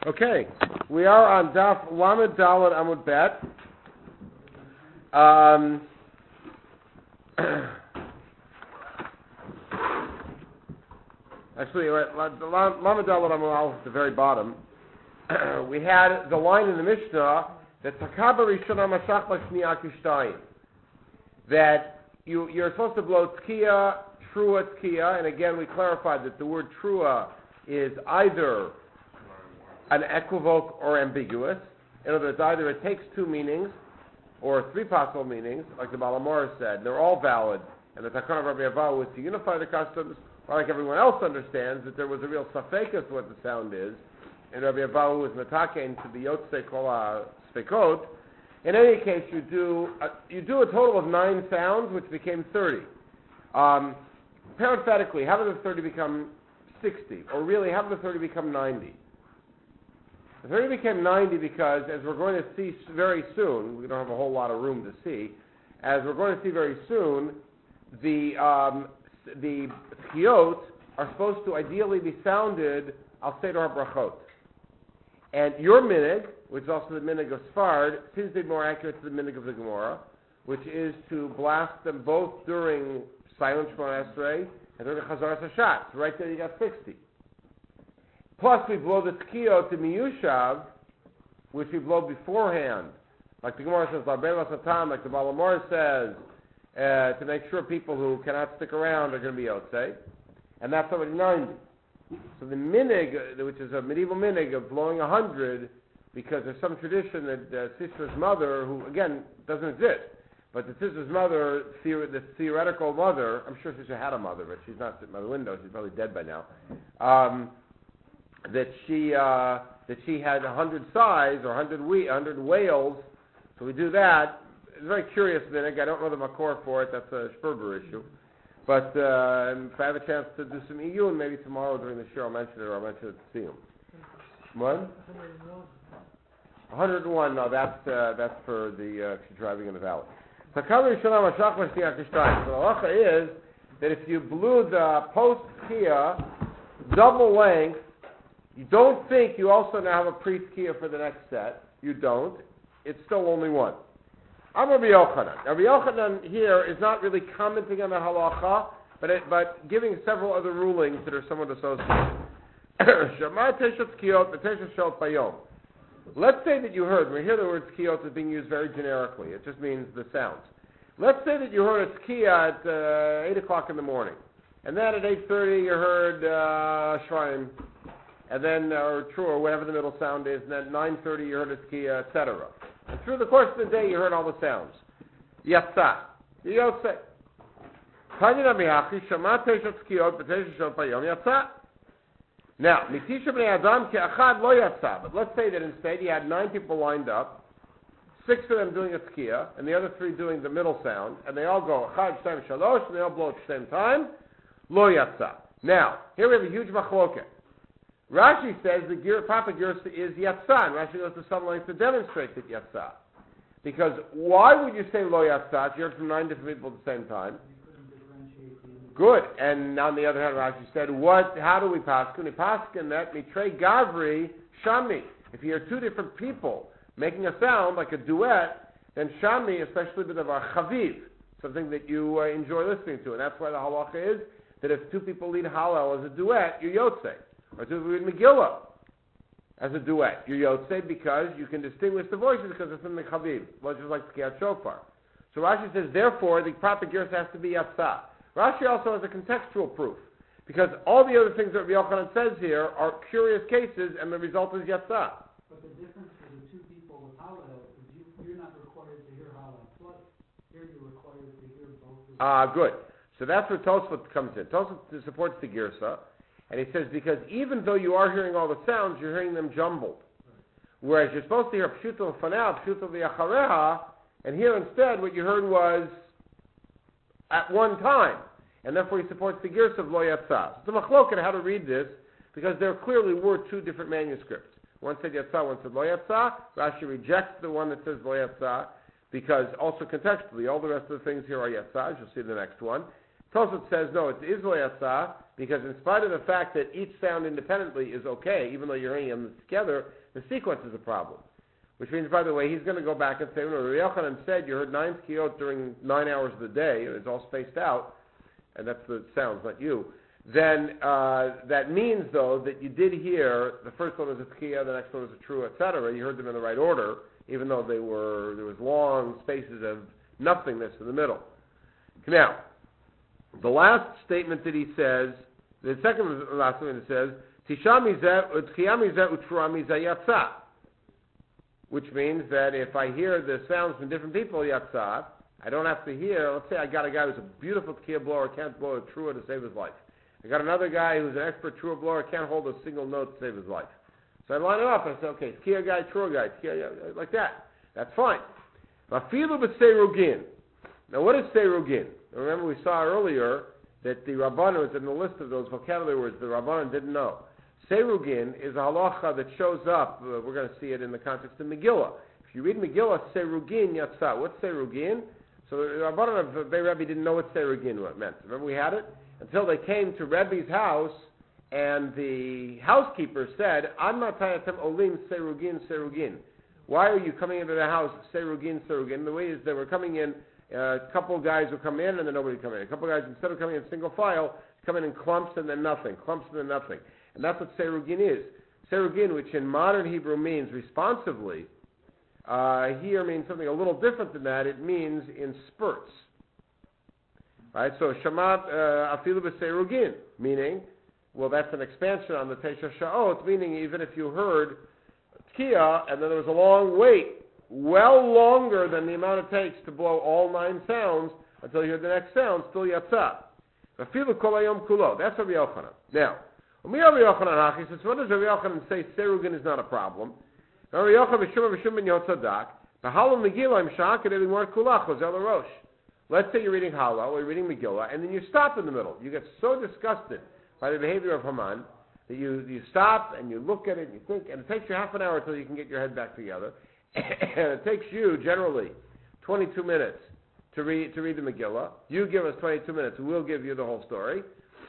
Okay, we are on Daf Lamed Daled Amud Bet. Actually, the Lamed Daled Amud Aleph at the very bottom. We had the line in the Mishnah that Takaba Rishona Mashach B'Shniya Kishtayim, that you're supposed to blow Tkiya, Trua Tkiya, and again we clarified that the word Trua is either an equivoque or ambiguous. In other words, either it takes two meanings or three possible meanings, like the Baal HaMaor said. They're all valid, and the Takana of Rabbi Avahu was to unify the customs, or like everyone else understands, that there was a real safek as to what the sound is, and Rabbi Avahu was metakein to be yotzei kol ha-spekot. In any case, you do a total of 9 sounds, which became 30. Parenthetically, how did the 30 become 60? Or really, how did the 30 become 90? The 30 became 90 because, as we're going to see very soon, we don't have a whole lot of room to see, as we're going to see very soon, the tchiyot are supposed to ideally be sounded al seder brachot. And your minig, which is also the minig of Sfard, seems to be more accurate to the minig of the Gemara, which is to blast them both during silent Shemona Esrei and during Chazaras Hashatz. Right there you got 60. Plus we blow the tkiyo to miyushav, which we blow beforehand. Like the Gemara says, Larbela Satan, like the Baal HaMaor says, to make sure people who cannot stick around are going to be yotzei. And that's already 90. So the minig, which is a medieval minig of blowing 100, because there's some tradition that Sistra's mother, who again doesn't exist, but the Sistra's mother, the theoretical mother, I'm sure Sistra had a mother, but she's not sitting by the window, she's probably dead by now, that she had 100 sighs or 100 wails, so we do that. It's a very curious minig. I don't know the makor for it, that's a Sperber issue. But if I have a chance to do some iyun, maybe tomorrow during the show I'll mention it, or I'll mention it to see him. What? 101. No, that's for the driving in the valley. So the halacha is that if you blew the post tkiya double length, you don't think you also now have a pre tkiya for the next set. You don't. It's still only one. I'm Rabbi Yochanan. Rabbi Yochanan here is not really commenting on the halacha, but giving several other rulings that are somewhat associated. Let's say that you heard, we hear the word tkiyot is being used very generically. It just means the sounds. Let's say that you heard a tkiya at 8 o'clock in the morning. And then at 8:30 you heard Shraim. And then, or true, or whatever the middle sound is. And then at 9:30 you heard a tkiya, etc. And through the course of the day, you heard all the sounds. Yatsa. Yotze. Now, mitisha b'nei adam ke'achad lo yatsa. But let's say that instead you had 9 people lined up, 6 of them doing a tkiya, and the other 3 doing the middle sound, and they all go achad, shtem, shalosh, and they all blow at the same time. Lo yatsa. Now, here we have a huge machloket. Rashi says the Papa Gersa is Yatsa, and Rashi goes to some length to demonstrate that Yatsa. Because why would you say Lo Yatsa if you heard from 9 different people at the same time? Good. And on the other hand, Rashi said, how do we paskin? We paskin that Mitrei Gavri Shami. If you hear 2 different people making a sound like a duet, then Shami, especially with a Chaviv, something that you enjoy listening to. And that's why the halacha is that if 2 people lead Hallel as a duet, you're Yotzei. Or to read Megillah as a duet. You're Yotzei because you can distinguish the voices because it's in the Chaviv. Well, just like Tkiyat Shofar. So Rashi says, therefore, the proper Gersa has to be Yatsa. Rashi also has a contextual proof. Because all the other things that Rabbi Yochanan says here are curious cases, and the result is Yatsa. But the difference for the 2 people with Hallel is you're not required to hear Hallel. Plus, here you're required to hear both. Good. So that's where Tosfot comes in. Tosfot supports the Gersa. And he says, because even though you are hearing all the sounds, you're hearing them jumbled. Whereas you're supposed to hear Pshuto Fanal, Pshuto V'Yachareha, and here instead what you heard was at one time. And therefore he supports the Gersa of Lo Yatsa. So the Machloket how to read this, because there clearly were 2 different manuscripts. One said Yatsa, one said Lo Yatsa. Rashi rejects the one that says Lo Yatsa, because also contextually, all the rest of the things here are Yatsa, as you'll see in the next one. Tosfot says, no, it is lo yatsa, because in spite of the fact that each sound independently is okay, even though you're hearing them together, the sequence is a problem. Which means, by the way, he's going to go back and say, no, Rabbi Yochanan said you heard 9 tkiyot during 9 hours of the day, and it's all spaced out, and that's the sounds, not you. Then that means, though, that you did hear the first one was a tkiya, the next one was a true, etc. You heard them in the right order, even though there was long spaces of nothingness in the middle. Now, the last statement that he says, the second last statement that says, Tisha mizeh utkiya mizeh utrua mizeh yatsa, which means that if I hear the sounds from different people, yatsa, I don't have to hear, let's say I got a guy who's a beautiful tkiya blower, can't blow a trua to save his life. I got another guy who's an expert trua blower, can't hold a single note to save his life. So I line it up, I say, okay, tkiya guy, trua guy, tkiya, like that. That's fine. Mafilu b'seirugin. Now what is seirugin? Remember we saw earlier that the Rabbanan was in the list of those vocabulary words the Rabbanan didn't know. Seirugin is a halacha that shows up, we're going to see it in the context of Megillah. If you read Megillah, Seirugin Yatsa. What's Seirugin? So the Rabbanan of Bei Rebbe didn't know what Seirugin meant. Remember we had it? Until they came to Rebbe's house and the housekeeper said, I'm not tayatem olim Seirugin, Seirugin. Why are you coming into the house Seirugin, Seirugin? The way is they were coming in, a couple guys would come in and then nobody would come in. A couple guys, instead of coming in single file, come in clumps and then nothing, clumps and then nothing. And that's what Seirugin is. Seirugin, which in modern Hebrew means responsively, here means something a little different than that. It means in spurts. Right? So Shamat afilu b'seirugin, meaning, well, that's an expansion on the Tesha Sha'ot, meaning even if you heard Tkiya and then there was a long wait, well longer than the amount it takes to blow all 9 sounds until you hear the next sound, still Yatzah. Afilu kol hayom kulo. That's Rabbi Yochanan. Now, when Rabbi Yochanan says, what does Rabbi Yochanan say Seirugin is not a problem? Rabbi Yochanan v'shum ben Yotzadak, b'halom Megillah im sha'ak kedei more kulach ozel rosh. Let's say you're reading Hallel or you're reading Megillah, and then you stop in the middle. You get so disgusted by the behavior of Haman that you stop and you look at it and you think, and it takes you half an hour until you can get your head back together. And it takes you, generally, 22 minutes to read the Megillah. You give us 22 minutes, we'll give you the whole story.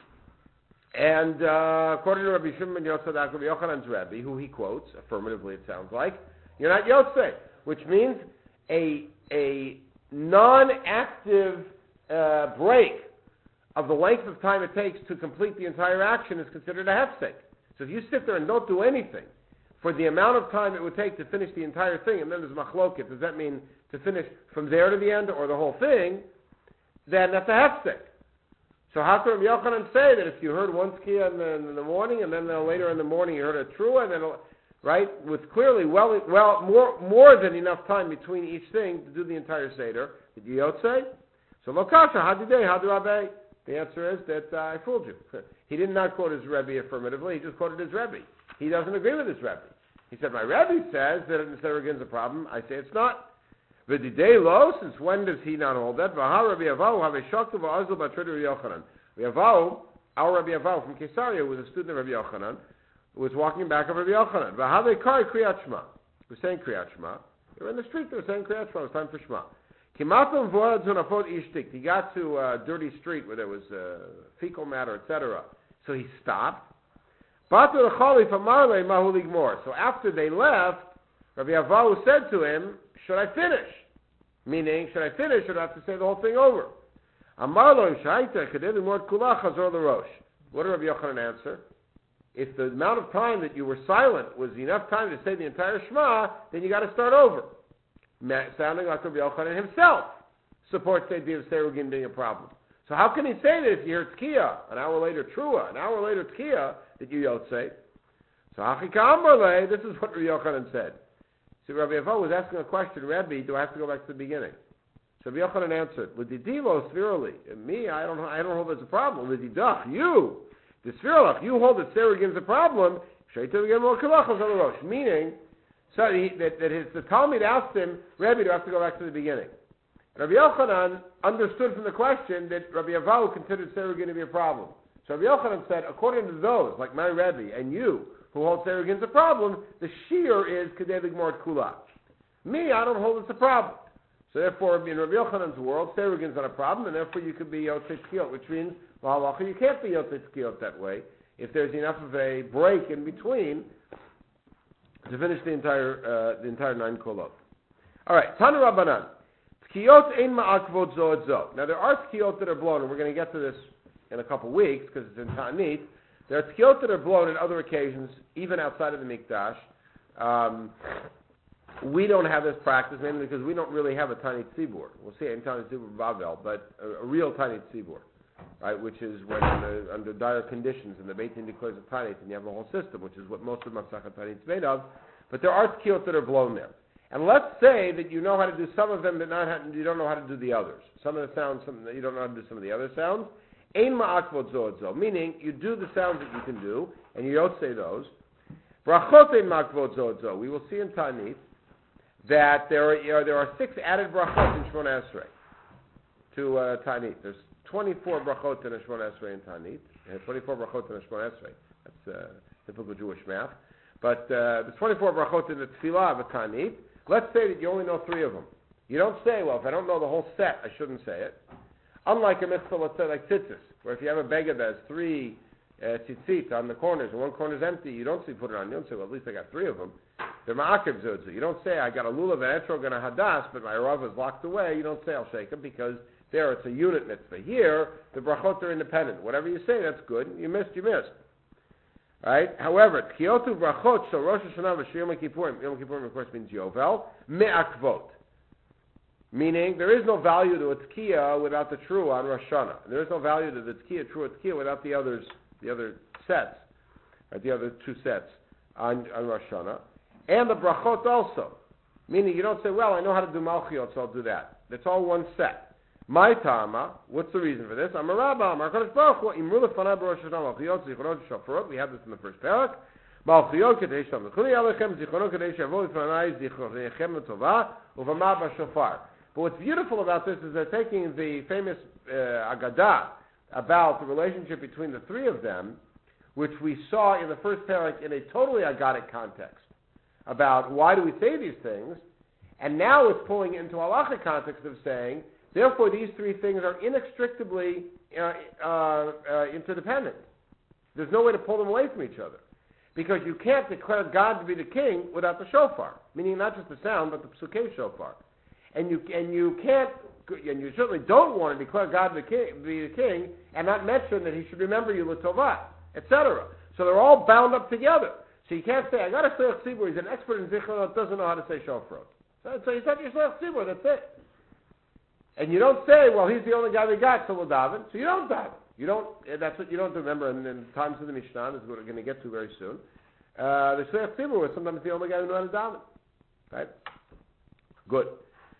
And according to Rabbi Shimon ben Yotzadak, Rabbi Yochanan's Rebbe, who he quotes, affirmatively it sounds like, you're not Yotzei, which means a non-active break of the length of time it takes to complete the entire action is considered a hefsek. So if you sit there and don't do anything for the amount of time it would take to finish the entire thing, and then there's machloket, does that mean to finish from there to the end or the whole thing, then that's a hefsek. So how can Rabbi Yochanan say that if you heard one tkiya in the morning and then later in the morning you heard a trua, and then, right, with clearly well more than enough time between each thing to do the entire seder, did you yotzei? So lokasha hadidei hadirabei. The answer is that I fooled you. He did not quote his Rebbe affirmatively. He just quoted his Rebbe. He doesn't agree with his Rebbe. He said, my Rebbe says that Seirugin is a problem. I say it's not. V'didei lo, since when does he not hold that? V'ha Rabbi Avahu have a shoktu v'azul b'atrei Rabbi Yochanan. Rabbi Avahu, our Rabbi Avahu from Caesarea, was a student of Rabbi Yochanan, who was walking back of Rabbi Yochanan. V'ha ve'kar kriyat shema. He was saying kriyat shema. They were in the street, they were saying kriyat shema. It was time for shema. Kimatum v'orad zunafot ishtik. He got to a dirty street where there was fecal matter, etc. So he stopped. Batu l'chalif amar le mahu ligmor. So after they left, Rabbi Avahu said to him, should I finish? Meaning, should I finish or do I have to say the whole thing over? Amar lo shaita kedei mort kulach hazor l'rosh. What did Rabbi Yochanan answer? If the amount of time that you were silent was enough time to say the entire Shema, then you got to start over. Sounding like Rabbi Yochanan himself supports the idea of Seirugin being a problem. So how can he say that if you hear Tkiya, an hour later Trua, an hour later Tkiya, that you Yotzei? So Hachika Amrle, this is what Rabbi Yochanan said. See, Rabbi Avahu was asking a question, Rabbi, do I have to go back to the beginning? So Rabbi Yochanan answered, L'didilo svirali. Me, I don't hold that's a problem. L'didach, you, the sviralach, you hold that Seirugin is a problem. Meaning, so the Talmud asked him, Rabbi, do I have to go back to the beginning? Rabbi Yochanan understood from the question that Rabbi Avahu considered Seirugin to be a problem. So Rabbi Yochanan said, according to those, like my Rabbi and you, who hold Seirugin is a problem, the shear is Kedei Ligmor Kula. Me, I don't hold it's a problem. So therefore, in Rabbi Yochanan's world, Serugin's not a problem, and therefore you could be Yotzei Tkiyot, which means, you can't be Yotzei Tkiyot that way if there's enough of a break in between to finish the entire 9 kolot. All right, Tanu Rabbanan. Tkiyot ein ma'akvot zo et zo. Now there are tkiyot that are blown, and we're going to get to this in a couple weeks because it's in Ta'anit. There are tkiyot that are blown at other occasions, even outside of the Mikdash. We don't have this practice, mainly because we don't really have a Ta'anit Tzibur. We'll see it in Ta'anit Tzibur Bavel, but a real Ta'anit Tzibur, right, which is when under dire conditions and the Beit Din declares a Ta'anit and you have a whole system, which is what most of Masachat Ta'anit is made of. But there are tkiyot that are blown there. And let's say that you know how to do some of them, but you don't know how to do the others. Some of the sounds, you don't know how to do some of the other sounds. Ein ma'akvot zo et zo, meaning you do the sounds that you can do, and you don't say those. Brachot ein ma'akvot zo et zo. We will see in Ta'anit that there are 6 added brachot in Shmona Esrei to Ta'anit. There's 24 brachot in a Shmona Esrei in Ta'anit. 24 brachot in a Shmona Esrei. That's typical Jewish math. But there's 24 brachot in the Tefillah of a Ta'anit. Let's say that you only know 3 of them. You don't say, well, if I don't know the whole set, I shouldn't say it. Unlike a mitzvah, let's say like tzitzis, where if you have a beggar that has 3 tzitzit on the corners and one corner is empty, you don't say put it on. You don't say, well, at least I got 3 of them. They're ma'akev zodzu. You don't say, I got a lulav, an etrog, and a hadas, but my rav is locked away. You don't say, I'll shake them, because there it's a unit mitzvah. Here, the brachot are independent. Whatever you say, that's good. You missed, you missed. Right? However, Tkiyotu brachot shel Rosh Hashanah v'shel Yom Kippurim. Yom Kippurim, of course, means Yovel. Me'akvot. Meaning, there is no value to a Tkiya without the true on Rosh Hashanah. There is no value to the Tkiya, true Tkiya, without the other sets, right? The other 2 sets on Rosh Hashanah. And the brachot also. Meaning, you don't say, well, I know how to do Malchiot, so I'll do that. It's all one set. My Tama, what's the reason for this? I'm a rabbi, Amar Kadosh Baruch Hu, Imru Lefanai B'Rosh Hashanah, Malchiot, Zichronot, Shofrot. We have this in the first parak. Malchiot Kadei Shalom L'chuli Alechem, Zichronot Kadei Shavo Lefanai, Zichronechem L'Tovah, Uvama B'Shofar. But what's beautiful about this is they're taking the famous Agadah about the relationship between the 3 of them, which we saw in the first parak in a totally Agadic context, about why do we say these things, and now it's pulling into halachic context of saying, therefore, these 3 things are inextricably interdependent. There's no way to pull them away from each other. Because you can't declare God to be the king without the shofar, meaning not just the sound, but the psukei shofar. And you can't, and you certainly don't want to declare God to be the king and not mention that he should remember you l'tovah, etc. So they're all bound up together. So you can't say, I got a Shleach Tzibur, he's an expert in Zichronot, doesn't know how to say shofar. So he's not your Shleach Tzibur, that's it. And you don't say, well, he's the only guy we got, so we'll daven. So you don't daven. That's what you don't remember in times of the Mishnah, this is what we're going to get to very soon. The Shleach Tzibur was sometimes the only guy who knew how to daven. Right? Good.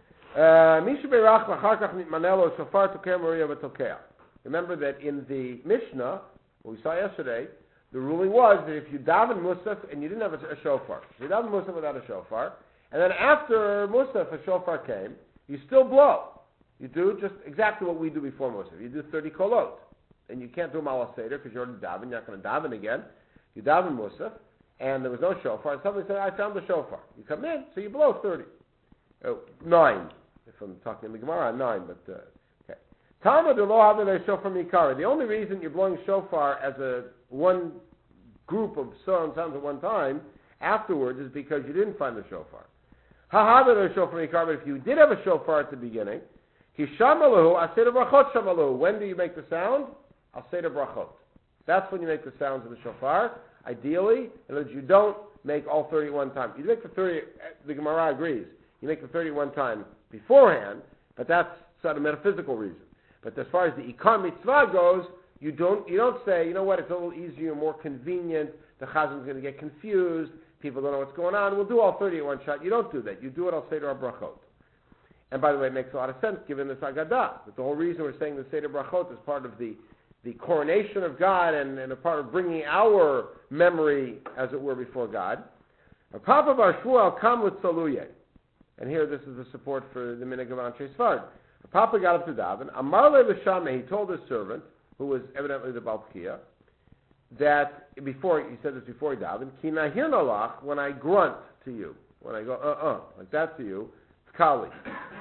Remember that in the Mishnah, what we saw yesterday, the ruling was that if you daven Musaf and you didn't have a shofar, so you daven Musaf without a shofar, and then after Musaf a shofar came, you still blow. You do just exactly what we do before Musaf. You do 30 kolot. And you can't do Malas Seder because you're already daven. You're not going to daven again. You daven Musaf, and there was no shofar, and somebody said, I found the shofar. You come in, so you blow 30. 9. If I'm talking in the Gemara, 9, but, okay. Tama de lo havele shofar mikara. The only reason you're blowing shofar as one group of sounds at one time afterwards is because you didn't find the shofar. Ha havele shofar mikara, but if you did have a shofar at the beginning, Hishamalahu, Aseda brachot shamalahu. When do you make the sound? Aseda brachot. That's when you make the sounds of the shofar. Ideally, in other words, you don't make all 31 times. You make the 30. The Gemara agrees. You make the 31 times beforehand, but that's sort of metaphysical reason. But as far as the ikar mitzvah goes, you don't say, you know what? It's a little easier, more convenient. The chazan is going to get confused. People don't know what's going on. We'll do all 30 at one shot. You don't do that. You do it. I'll say to our brachot. And by the way, it makes a lot of sense given this Agadah. That the whole reason we're saying the Seder Brachot is part of the coronation of God and a part of bringing our memory, as it were, before God. Papa Bar Shmuel kam l'tzaluye. And here this is the support for the Minhag of Anshe Sfard. Papa got up to daven. Amar le l'shameh, he told his servant, who was evidently the Baltkiya, that he said this before he davened, ki nahir nalach, when I grunt to you, when I go, like that to you, Kali.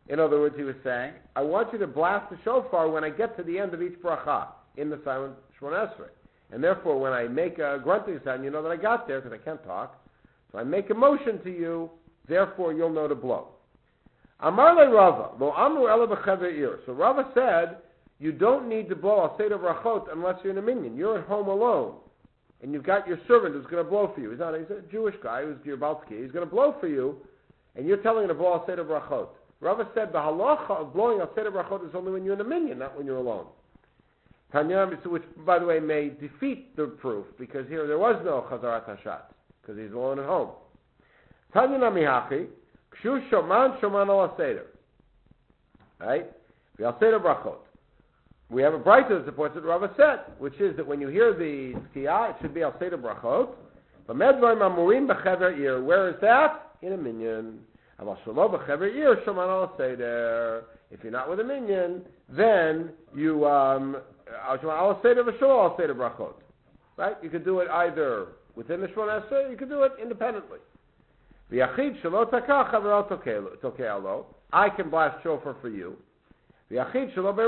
In other words, he was saying, I want you to blast the shofar when I get to the end of each bracha in the silent Shemona Esrei. And therefore, when I make a grunting sound, you know that I got there because I can't talk. So I make a motion to you, therefore you'll know to blow. Amar le Rava, lo amru ela b'chever ir. So Rava said, you don't need to blow al seder brachot unless you're in a minyan. You're at home alone. And you've got your servant who's going to blow for you. He's a Jewish guy who's your Baltzki. He's going to blow for you, and you're telling him to blow al seder brachot. Rava said the halacha of blowing al seder brachot is only when you're in a minyan, not when you're alone. Tanya, which by the way may defeat the proof, because here there was no chazarat hashat, because he's alone at home. Tanya namihachi, kshu shoman al seder. Right? The al seder brachot. We have a brayta that supports what Rava said, which is that when you hear the tkiyah, it should be al seder brachot. But medvarim amurim b'chever ir. Where is that? In a minyan. Aval shelo b'chever ir shoman al seder. If you're not with a minyan, then you al seder v'shelo al seder brachot. Right? You could do it either within the Shemona Esrei, you could do it independently. V'yachid shelo takach chaverol tokei alo. I can blast shofar for you. But I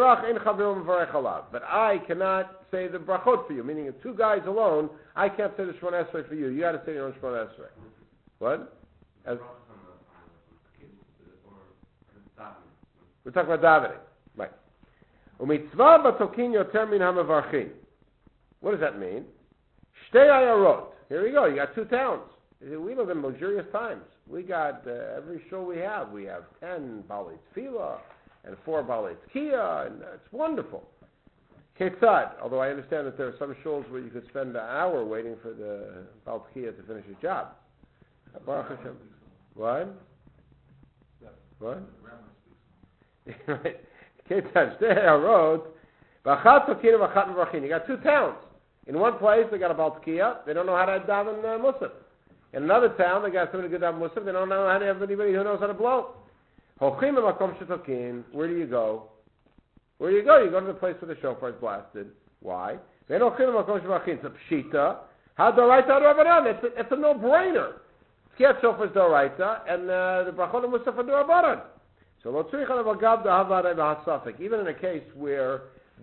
cannot say the brachot for you, meaning if two guys alone, I can't say the Shemona Esrei for you. You got to say your own Shemona Esrei. What? We're talking about davening. Right. What does that mean? Shtei ayarot. Here we go. You got two towns. We live in luxurious times. We got every show we have 10 balei tefillah and 4 balei tkiya, and it's wonderful. Ketzad, although I understand that there are some shows where you could spend an hour waiting for the balei tkiya to finish his job. Baruch Hashem. What? What? Right. Ketzad, Shtei Harot, V'achat Tokin and V'achat Mevarchin. You got two towns. In one place, they got a balei tkiya. They don't know how to daven Musaf. In another town, they got somebody good daven Musaf. They don't know how to have anybody who knows how to blow. Where do you go? Where do you go? You go to the place where the shofar is blasted. Why? It's a pshita. It's a no-brainer. Tkiyat shofar is doraita, and the brachot and musaf are dorabaran. So even in a case where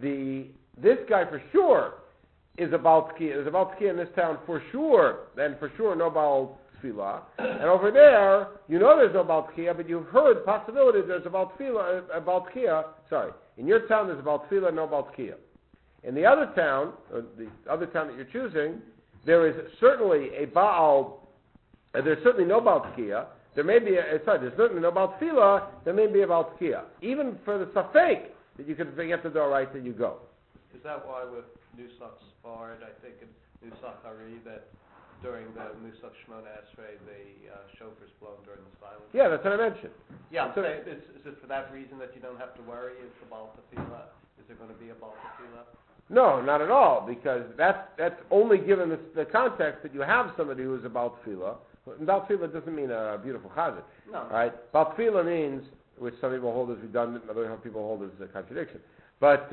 this guy for sure is a Baal Tkiya, there's a Baal Tkiya in this town for sure, then for sure no Baal Tefillah. And over there, you know there's no Baal Tkiya, but you've heard possibilities there's a Baal Tkiya, in your town there's a Baal Tefillah, no Baal Tkiya. In the other town, or the other town that you're choosing, there is certainly a Baal, there's certainly no Baal Tkiya, there's certainly no Baal Tefillah, there may be a Baal Tkiya. Even for the Safek, that you could get the door right, that you go. Is that why with Nusach Sfard, I think in Nusach Hari, that during the Nusach Shemona Esrei, the shofar's blown during the silence? Yeah, that's what I mentioned. Yeah, so is it for that reason that you don't have to worry? Is the Baal Tefillah? Is there going to be a Baal Tefillah? No, not at all, because that's only given the context that you have somebody who is a Baal Tefillah. Baal Tefillah doesn't mean a beautiful chazan. No. Right? Baal Tefillah means, which some people hold as redundant, and other people hold as a contradiction. But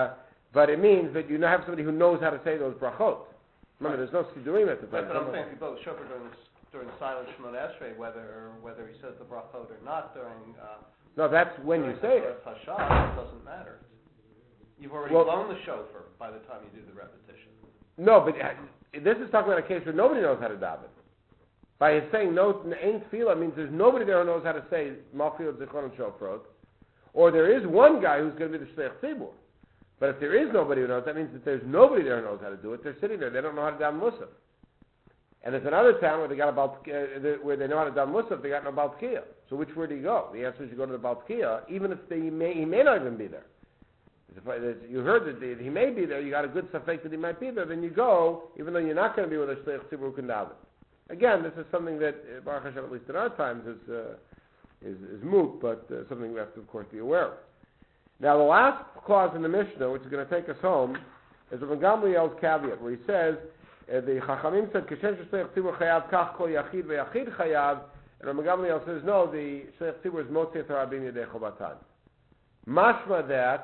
it means that you have somebody who knows how to say those brachot. Remember, there's no sidurim at the time. But I'm saying if you blow the shofar during silent Shemona Esrei, whether he says the brachot or not during... no, that's when you say it. Hashah, it doesn't matter. You've already blown the shofar by the time you do the repetition. No, but this is talking about a case where nobody knows how to daven. By his saying no, ain't tefillah means there's nobody there who knows how to say Malchiyot Zichron and Shofrot, or there is one guy who's going to be the Shleich Tzibur. But if there is nobody who knows, that means that there's nobody there who knows how to do it. They're sitting there; they don't know how to daven Musaf. And there's another town where they got where they know how to daven Musaf, they got no Baal Tkiya. So which way do you go? The answer is you go to the Baal Tkiya, even if he may not even be there. You heard that he may be there. You got a good safek that he might be there. Then you go, even though you're not going to be with a Shleich Tzibur who can daven. Again, this is something that Baruch Hashem, at least in our times, is moot, but something we have to, of course, be aware of. Now, the last clause in the Mishnah, which is going to take us home, is Rabbi Gamliel's caveat, where he says, the Chachamim said, Kishen Shleich Tzibur chayav kach kol yachid ve'yachid chayav, and Rabbi Gamliel says, no, the Shleich Tzibur is Motzei Torah b'im yedei chobatan. Mashma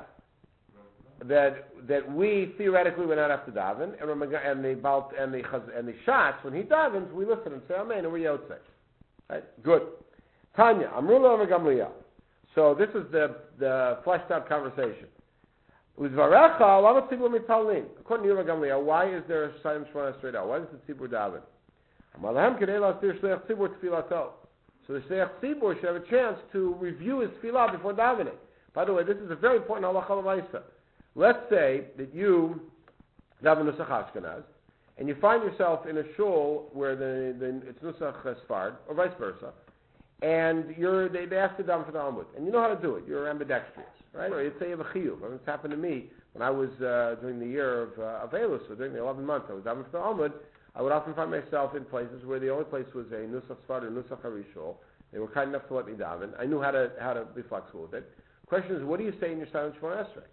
that we theoretically would not have to daven, and the shots, when he davens, we listen and say Amen, and we yotzei. Right? Good. Tanya, Amrullah Rabbi Gamliel. So this is the fleshed out conversation. Uzvarecha, lama tzibur mitalin. According to Yuma Gamliel, why is there a Shayim Shmona straight out? Why does the tzibur daven? Amalahem kedei lastir shleich tzibur tfilato. So the shleich tzibur should have a chance to review his tefillah before davening. By the way, this is a very important halacha l'maisa. Let's say that you daven Nusach Ashkenaz, and you find yourself in a shul where it's Nusach Sfard, or vice versa, and they ask you to daven for the Amud, and you know how to do it. You're ambidextrous, right? Or you'd say you have a chiyuv. I mean, it's happened to me when I was during the year of Elus, so during the 11 months I was davening for the Amud. I would often find myself in places where the only place was a Nusach Sfard or Nusach Harishol. They were kind enough to let me daven. I knew how to be flexible with it. Question is, what do you say in your Silent Shemona Esrei?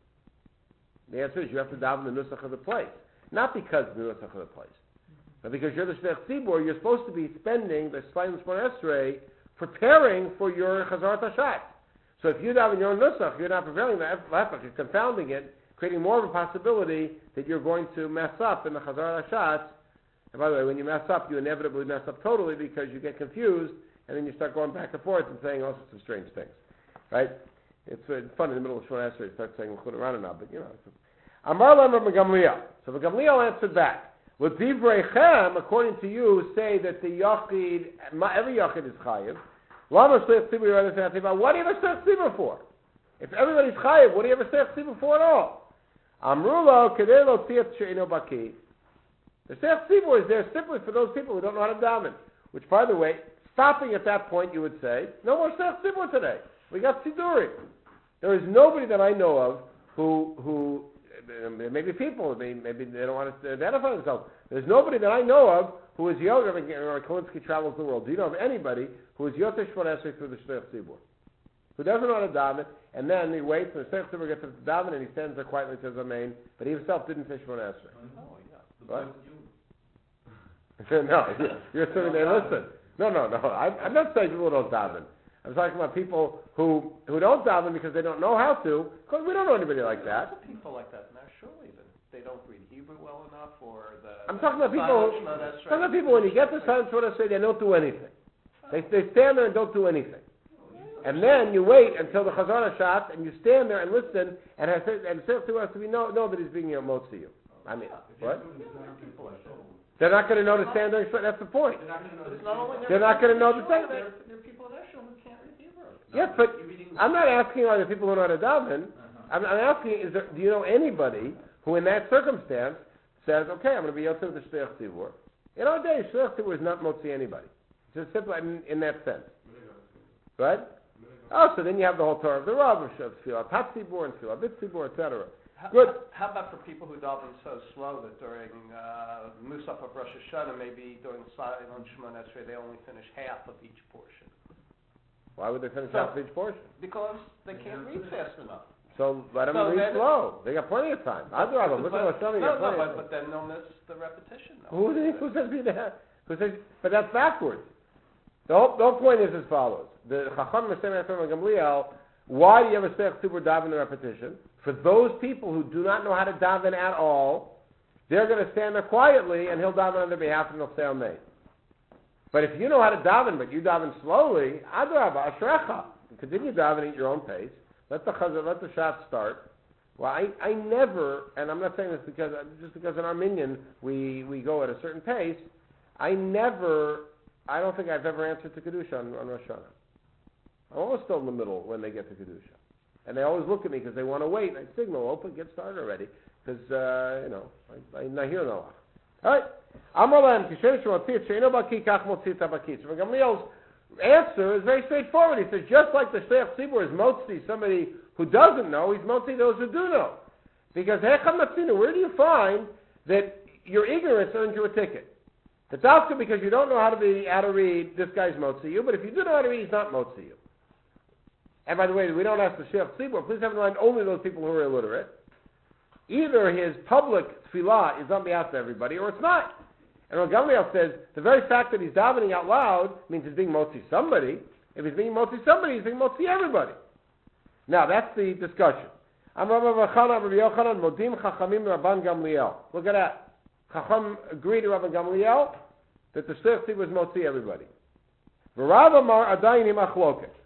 The answer is you have to daven the Nusach of the place. Not because of the Nusach of the place, but because you're the Shleich Tzibur, you're supposed to be spending the Silent Shemona Esrei preparing for your Chazarat HaShatz. So if you daven your own Nusach, you're not preparing the Lefach, you're confounding it, creating more of a possibility that you're going to mess up in the Chazarat HaShatz. And by the way, when you mess up, you inevitably mess up totally because you get confused, and then you start going back and forth and saying all sorts of strange things. Right? It's fun in the middle of Shemona Esrei to start saying L'chut Rana, but you know. Amar Lamar Gamliel. So the Gamliel answered back. With Divreichem, according to you, say that the Yachid, every Yachid is Chayiv. Lama Shleich Tzibur, what do you have a Shleich Tzibur for? If everybody's Chayiv, what do you have a Shleich Tzibur for at all? Amrulo Kedei Lo Tziat She'ino Baki. The Shleich Tzibur is there simply for those people who don't know how to daven. Which, by the way, stopping at that point, you would say, no more Shleich Tzibur today. We got Sidurim. There is nobody that I know of who maybe people, maybe they don't want to identify themselves. There's nobody that I know of who is Yoter, Kalinsky travels the world. Do you know of anybody who is Yoter Shmona Esrei through the Shleich Tzibur? Who doesn't know how to daven, and then he waits, and the Shleich Tzibur gets to daven, and he stands there quietly and says Amen, but he himself didn't say Shmona Esrei. Oh, yeah. What? No, you're sitting there, listen. No, I'm not saying people don't daven. I'm talking about people who don't daven because they don't know how to, because we don't know anybody like that. Lots of people like that in our shul even. They don't read Hebrew well enough, or I'm talking about people when you get to Silent Shemona Esrei, they don't do anything. They stand there and don't do anything. And then you wait until the Chazon HaShatz, and you stand there and listen, and say to us, we know that he's being Motzi you. I mean, what? They're not going to know to stand there. That's the point. They're not going to know to stand there. There are people in our shul who can't read Hebrew. Yes, but I'm not asking are there people who know how to daven. I'm asking, do you know anybody who in that circumstance says, okay, I'm going to be Yotzei with the Shleich Tzibur. In our day, Shleich Tzibur is not Motzi anybody. It's just simple in that sense. Right? Oh, so then you have the whole Torah of the Rav, of Tfilah Tat Tzibur, and Tfilah Bit Tzibur, etc. Good. How about for people who daven so slow that during Musaf of Rosh Hashanah, maybe during Silent Shemona Esrei, they only finish half of each portion? Why would they finish half of each portion? Because they can't read fast enough. So let them read slow. They got plenty of time. But then they'll miss the repetition. Who says be that? But that's backwards. The whole point is as follows. The Chacham Mesem Gamliel, why do you have a Shleich Tzibur daven the repetition? For those people who do not know how to daven at all, they're going to stand there quietly, and he'll daven on their behalf, and they'll say Amen. But if you know how to daven, but you daven slowly, Adrabah, Ashrecha. Continue davening at your own pace. Let the shot start. Well, I never, and I'm not saying this because in our minyan we go at a certain pace. I don't think I've ever answered to Kedusha on Rosh Hashanah. I'm always still in the middle when they get to Kedusha. And they always look at me because they want to wait. And I signal, open, get started already. Because, I'm not here no. All right. So Gamliel's answer is very straightforward. He says, just like the Shleich Tzibur is Motzi, somebody who doesn't know, he's Motzi those who do know. Because, where do you find that your ignorance earns you a ticket? It's also because you don't know how to read, this guy's Motzi you, but if you do know how to read, he's not Motzi you. And by the way, we don't ask the Shleich Tzibur. Please have in mind only those people who are illiterate. Either his public tefillah is on behalf of everybody, or it's not. And Rav Gamliel says the very fact that he's davening out loud means he's being motzi somebody. If he's being motzi somebody, he's being motzi everybody. Now that's the discussion. Look at that. Chacham agreed to Rav Gamliel that the Shleich Tzibur is motzi everybody.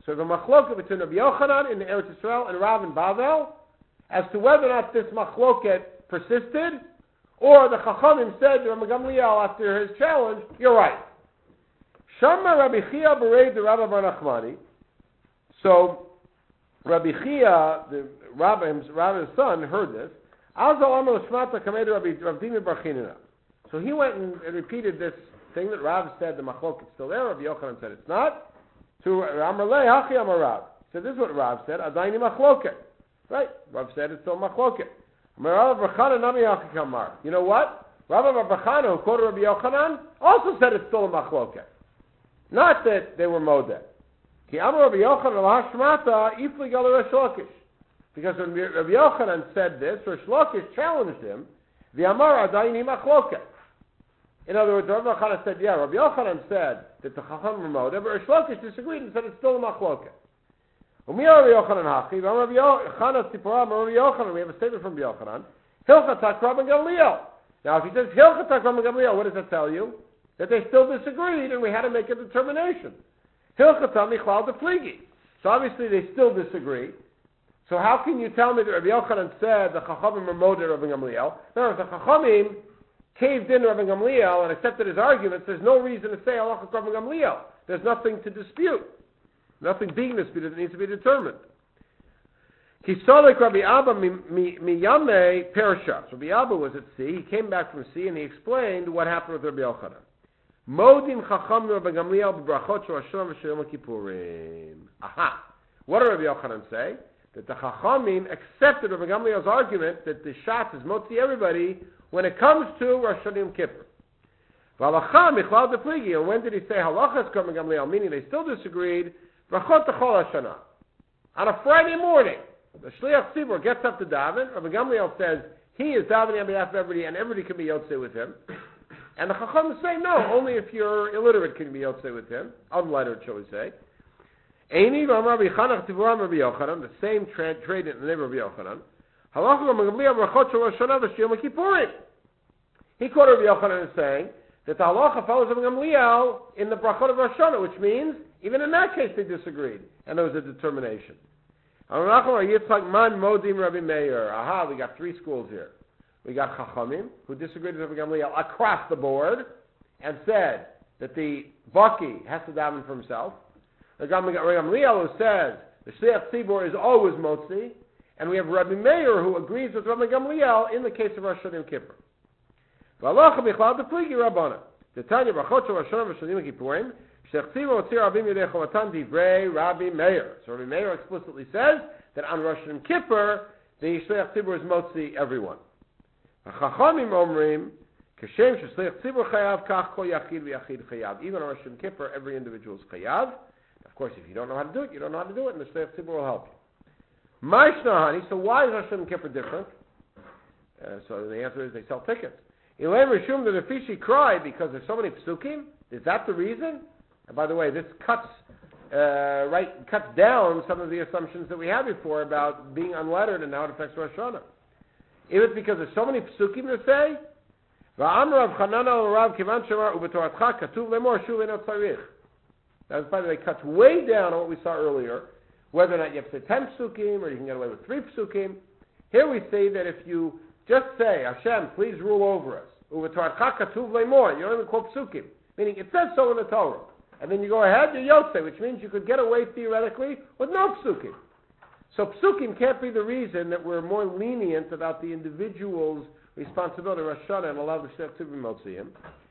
So the machloket between Rabbi Yochanan in Eretz Yisrael and Rav in Bavel, as to whether or not this machloket persisted, or the Chachamim said to Rabbi Gamliel after his challenge, you're right. Shama Rabbi Chia b'rei the Rabbi Bar Nachmani. So Rabbi Chia, the Rabbi's son, heard this. Azal Amar Shmata Kamed Rabbi Dimi Bar Chinina. So he went and repeated this thing that Rav said the machlok is still there. Rabbi Yochanan said it's not. To Amar Lei Hachi Amar Rav. So this is what Rav said. Adayni machloket. Right? Rav said it's still machloket. Amar Rav Bachana Nami Hachi Kamar. You know what? Rav Bachana, who quoted Rabbi Yochanan, also said it's still a machloket. Not that they were modeh. Ki Amar Rabbi Yochanan Al Hashmata Ifli Gal Resh Lakish. Because when Rabbi Yochanan said this, Resh Lakish challenged him. The Amar Adayni machloket. In other words, Rabbi Yochanan said, yeah, Rabbi Yochanan said that the Chacham were modeh, but Resh Lakish disagreed and said it's still a machloket. Umi Rabbi Yochanan Hachi, Rabbi Yochanan Sipora, Rabbi Yochanan, we have a statement from Rabbi Yochanan, Hilchatak Rabbi Gamliel. Now, if he says Hilchatak Rabbi Gamliel, what does that tell you? That they still disagreed and we had to make a determination. Hilchatak Michlal de Fligi. So obviously they still disagree. So how can you tell me that Rabbi Yochanan said the Chachamim were modeh Rabbi Gamliel? No, if the Chachamim caved in Rabbi Gamliel and accepted his arguments, there's no reason to say Halachas Rabbi Gamliel. There's nothing to dispute. Nothing being disputed that needs to be determined. Kisolik Rabbi Abba miyame Perashas. Rabbi Abba was at sea. He came back from sea and he explained what happened with Rabbi Yochanan. Modim Chacham Rabbi Gamliel b'brachot shel Hashem v'shel Kippurim. Aha. What did Rabbi Yochanan say? That the Chachamim accepted Rabbi Gamliel's argument that the Shatz is motzi everybody when it comes to Rosh Hashanah Yom Kippur. And when did he say halachas Rabbi Gamliel? Meaning they still disagreed. Brachot Chol Hashanah. On a Friday morning, the Shliach Tzibur gets up to daven. Rabbi Gamliel says he is davening on behalf of everybody, and everybody can be yotzei with him. And the Chacham say no, only if you're illiterate can be yotzei with him, unlettered, shall we say. Eini Rabbi Chanach Tivuram Rabbi Yochanan, the same trade in the name of Rabbi Yochanan. Halacha Rabbi Gamliel Brachot Shel Rosh Hashanah v'Yom Kippurim. He quoted Rabbi Yochanan as saying that the halacha follows Rabbi Gamliel in the brachot of Rosh Hashanah, which means even in that case they disagreed, and there was a determination. Yitzchak Man Modim Rabbi Meir. Aha, we got three schools here. We got Chachamim, who disagreed with Rabbi Gamliel across the board, and said that the Baki has to daven for himself. Rabbi Gamliel, who says the Shliach Tzibur is always motzi, and we have Rabbi Meir, who agrees with Rabbi Gamliel in the case of Rosh Hashanah Yom Kippur. V'alacha bichlal defligi Rabbana. The Tanya brachot shel Rosh Hashanah v'shel Yom Kippurim. Shech Tzibur otzir Rabim Yedei Chovatan divrei Rabbi Meir. So Rabbi Meir explicitly says that on Rosh Hashanah Yom Kippur the Shliach Tzibur is motzi everyone. Chachamim omrim kashem sheshliach Tzibur chayav kach kol yachid v'yachid chayav. Even on Rosh Hashanah Yom Kippur, every individual is chayav. Of course, if you don't know how to do it, you don't know how to do it, and the Shliach Tzibur will help you. Ma'ishnahani. So why is Rosh Hashanah Yom Kippur different? So the answer is they sell tickets. Elaine Rishum the Nefishi cried because there's so many psukim. Is that the reason? And by the way, this cuts down some of the assumptions that we had before about being unlettered and how it affects Rosh Hashanah. If it's because there's so many psukim to say, that, by the way, cuts way down on what we saw earlier, whether or not you have to say 10 psukim or you can get away with 3 psukim. Here we say that if you just say, Hashem, please rule over us. You don't even quote psukim. Meaning, it says so in the Torah. And then you go ahead, you're yotzei, which means you could get away theoretically with no psukim. So psukim can't be the reason that we're more lenient about the individual's responsibility of Rosh Hashanah and allow the Shliach to be motziyim.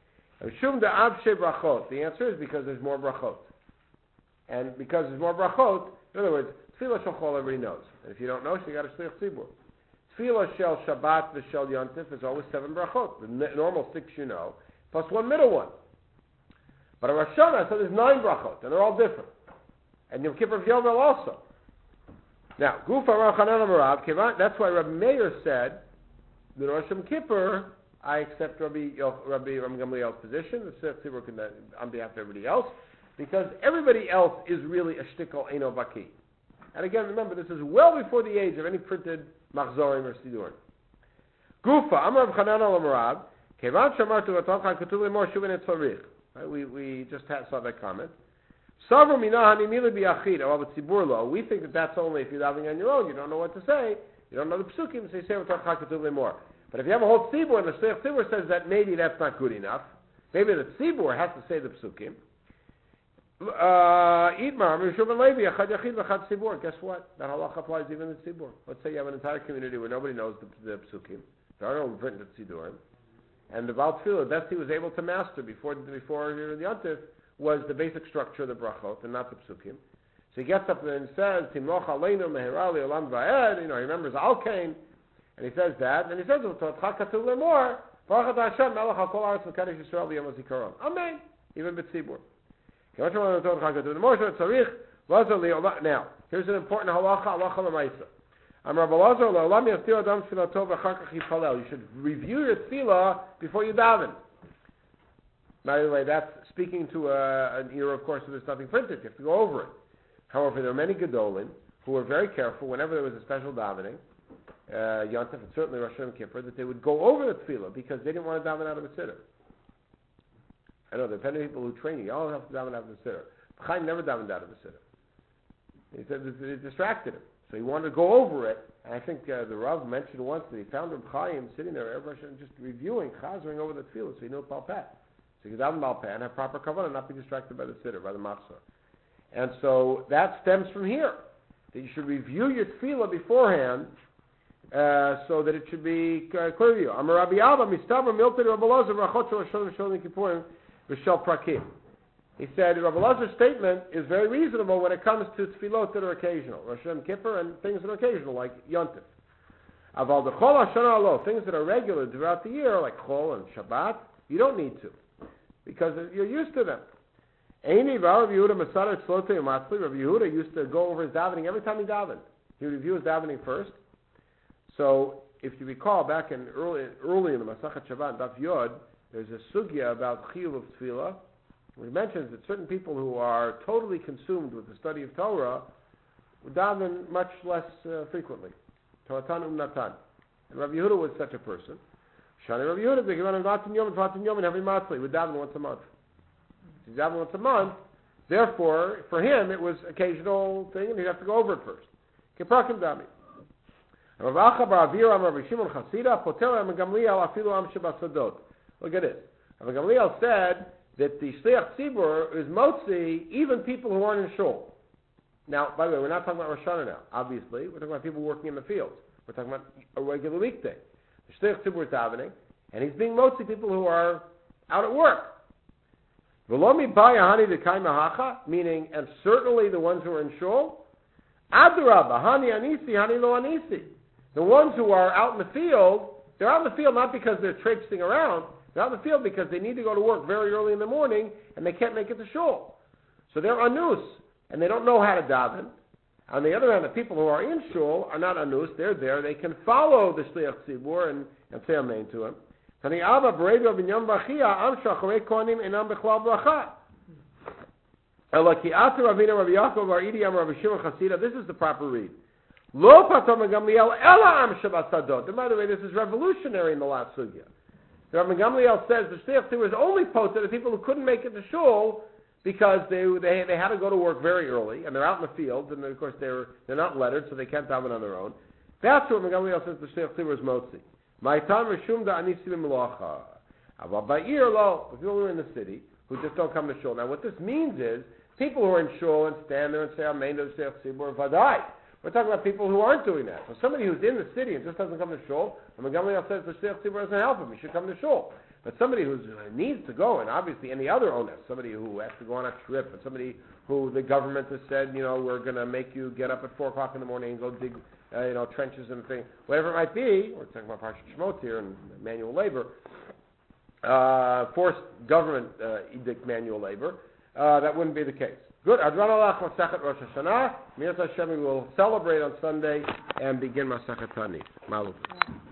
The answer is because there's more brachot. And because there's more brachot, in other words, Tfilah Shel Chol everybody knows. And if you don't know, so you got a Shliach Tzibur. Tfilah Shel Shabbat v'Shel Yontif is always 7 brachot. The normal 6 you know, plus 1 middle one. But on Rosh Hashanah, so there's 9 brachot, and they're all different. And Yom Kippur Yovel also. Now, Gufa Rav Chanan Amarav, that's why Rabbi Meir said that Rosh Hashanah Kippur, I accept Rabbi Gamliel's position, the Shliach Tzibur can on behalf of everybody else, because everybody else is really a shtickle Eino Baki. And again, remember, this is well before the age of any printed Machzorim or Sidurim. Gufa, Amar Rav Chanan Amarav, Kevan Shamartu Vatancha Ketuv Lemor Shuvin Et Tzarich. We just saw that comment. Savra minah hanimili biyachid, or tzibur lo. We think that that's only if you're davening on your own. You don't know what to say. You don't know the psukim, so you say v'torach hakatuv more. But if you have a whole tzibur, and the shliach tzibur says that maybe that's not good enough, maybe the tzibur has to say the psukim. Guess what? That halacha applies even to tzibur. Let's say you have an entire community where nobody knows the psukim. There are no written tzidurim. And the Baal Tefillah, best he was able to master before the Yontif was the basic structure of the brachot and not the psukim. So he gets up and says, Timloch aleinu meherali olam va'ed, he remembers Al-Kain, and he says that, and he says, T'otcha katuv lemor, Baruch atah Hashem, melech hakol haaretz v'kadosh Yisrael v'yom hazikaron. Amen. Even b'tzibur. Now, here's an important halacha l'maisa. You should review your tefillah before you daven. By the way, that's speaking to an era, of course, where there's nothing printed. You have to go over it. However, there are many gedolim who were very careful whenever there was a special davening, Yontif, and certainly Rosh Hashanah Kippur, that they would go over the tefillah because they didn't want to daven out of a siddur. I know there are many people who train you. You all have to daven out of the siddur. Chaim never davened out of the siddur. He said it distracted him. So he wanted to go over it, and I think the Rav mentioned once that he found Reb Chaim sitting there, every Hashem just reviewing, chazering over the tefillah, so he knew Balpeh. So he could daven Balpeh and have proper kavanah and not be distracted by the siddur, by the machzor. And so that stems from here, that you should review your tefillah beforehand, so that it should be clear to you. Amar Rabbi Abba, mistaver milton Rabbi Elazar, rachot shel Hashem shel Kippurim, v'shel prakim. He said Rabbi Elazar's statement is very reasonable when it comes to tefillot that are occasional, Rosh Hashanah Kippur, and things that are occasional, like Yontif. Aval the Chol Hashanah Alo, things that are regular throughout the year, like Chol and Shabbat, you don't need to, because you're used to them. Eini Rabbi Yehuda Masada Tzlote Umatzli, Rabbi Yehuda used to go over his davening every time he davened. He would review his davening first. So, if you recall, back in early in the Masachet Shabbat, Daf Yod, there's a sugya about chiyuv of tefillah, where he mentions that certain people who are totally consumed with the study of Torah would daven much less frequently. Toratan umnatan. And Rabbi Yehuda was such a person. Shani Rabbi Yehuda, they give on Vatin Yom and every Matzli, would daven once a month. He'd daven once a month, therefore, for him, it was occasional thing, and he'd have to go over it first. Keprakim dami. Look at this. Rabbi Gamliel said that the Shliach Tzibur is motzi even people who aren't in shul. Now, by the way, we're not talking about Rosh Hashanah now, obviously. We're talking about people working in the fields. We're talking about a regular weekday. The Shliach Tzibur is davening, and he's being motzi people who are out at work. Meaning, and certainly the ones who are in shul, Adrabah, hani anisi, hani lo anisi. The ones who are out in the field, they're out in the field not because they're traipsing around, they're out in the field because they need to go to work very early in the morning and they can't make it to shul. So they're anus, and they don't know how to daven. On the other hand, the people who are in shul are not anus, they're there, they can follow the Shliach Tzibur and say amen to him. This is the proper read. And by the way, this is revolutionary in the last sugya. Rabbi Gamliel says the Shliach Tzibur is only posted to people who couldn't make it to shul because they had to go to work very early, and they're out in the fields, and of course they're not lettered, so they can't daven on their own. That's what Rabbi Gamliel says the Shliach Tzibur is motzi. My time reshum da anisi b'melacha. Aval ba'ir lo, people who are in the city who just don't come to shul. Now, what this means is people who are in shul and stand there and say amen to the Shliach Tzibur vadai. We're talking about people who aren't doing that. So somebody who's in the city and just doesn't come to shul, and Gamliel says the Shliach Tzibur doesn't help him, he should come to shul. But somebody who needs to go, and obviously any other onus, somebody who has to go on a trip, and somebody who the government has said, we're going to make you get up at 4 o'clock in the morning and go dig, trenches and things, whatever it might be. We're talking about Parshat Shemot here and manual labor, forced government edict manual labor. That wouldn't be the case. Good. Adran Alach Masachet Rosh Hashanah. Miras Hashem, we will celebrate on Sunday and begin Masachet Tanit. Maluvus.